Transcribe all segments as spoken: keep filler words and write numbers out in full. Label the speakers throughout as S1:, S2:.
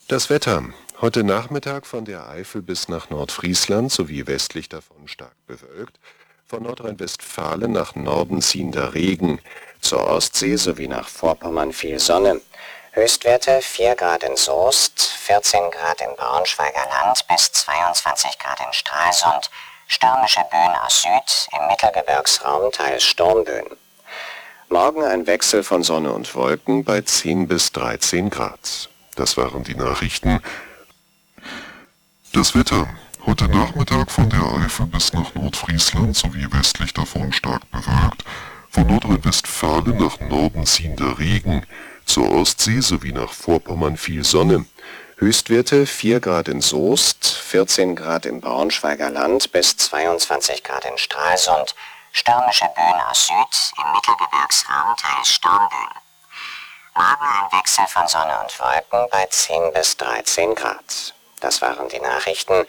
S1: Das Wetter. Heute Nachmittag von der Eifel bis nach Nordfriesland sowie westlich davon stark bewölkt. Von Nordrhein-Westfalen nach Norden ziehender Regen. Zur Ostsee sowie nach Vorpommern viel Sonne. Höchstwerte vier Grad in Soest, vierzehn Grad im Braunschweiger Land bis zweiundzwanzig Grad in Stralsund. Stürmische Böen aus Süd, im Mittelgebirgsraum teils Sturmböen. Morgen ein Wechsel von Sonne und Wolken bei zehn bis dreizehn Grad. Das waren die Nachrichten.
S2: Das Wetter. Heute Nachmittag von der Eifel bis nach Nordfriesland sowie westlich davon stark bewölkt. Von Nordrhein-Westfalen nach Norden ziehender Regen. Zur Ostsee sowie nach Vorpommern viel Sonne.
S1: Höchstwerte vier Grad in Soest, vierzehn Grad im Braunschweiger Land bis zweiundzwanzig Grad in Stralsund. Stürmische Böen aus Süd, im Mittelgebirgsraum teils Sturmböen. Morgen ein Wechsel von Sonne und Wolken bei zehn bis dreizehn Grad. Das waren die Nachrichten.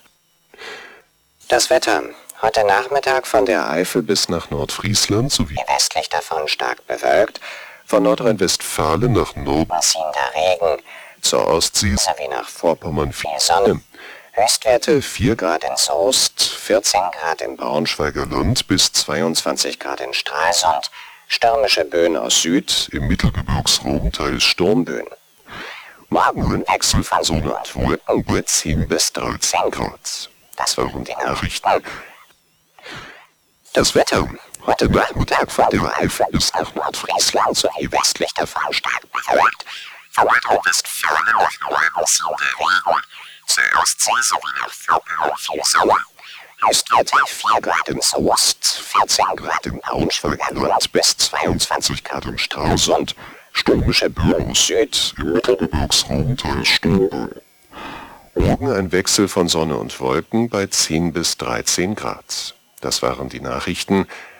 S1: Das Wetter. Heute Nachmittag von der Eifel bis nach Nordfriesland sowie westlich davon stark bewölkt. Von Nordrhein-Westfalen nach Norden ziehender Regen. Zur Ostsee sowie nach Vorpommern viel Sonne. Höchstwerte vier Grad in Soest, vierzehn Grad im Braunschweiger Land bis zweiundzwanzig Grad in Stralsund. Stürmische Böen aus Süd, im Mittelgebirgsraum teils Sturmböen. Morgen ein Wechsel von Sonne und Wolken bei zehn bis dreizehn Grad. Das waren die Nachrichten. Das Wetter. Heute Nachmittag von der Eifel bis nach Nordfriesland sowie westlich davon stark bewölkt. Von Nordrhein-Westfalen nach Norden ziehender Regen. Zur Ostsee sowie nach Vorpommern viel Sonne. Höchstwerte vier Grad in Soest, vierzehn Grad im Braunschweiger Land bis zweiundzwanzig Grad im Stralsund. Stürmische Böen aus Süd, im Mittelgebirgsraum teils Sturmböen. Morgen ein Wechsel von Sonne und Wolken bei zehn bis dreizehn Grad. Das waren die Nachrichten.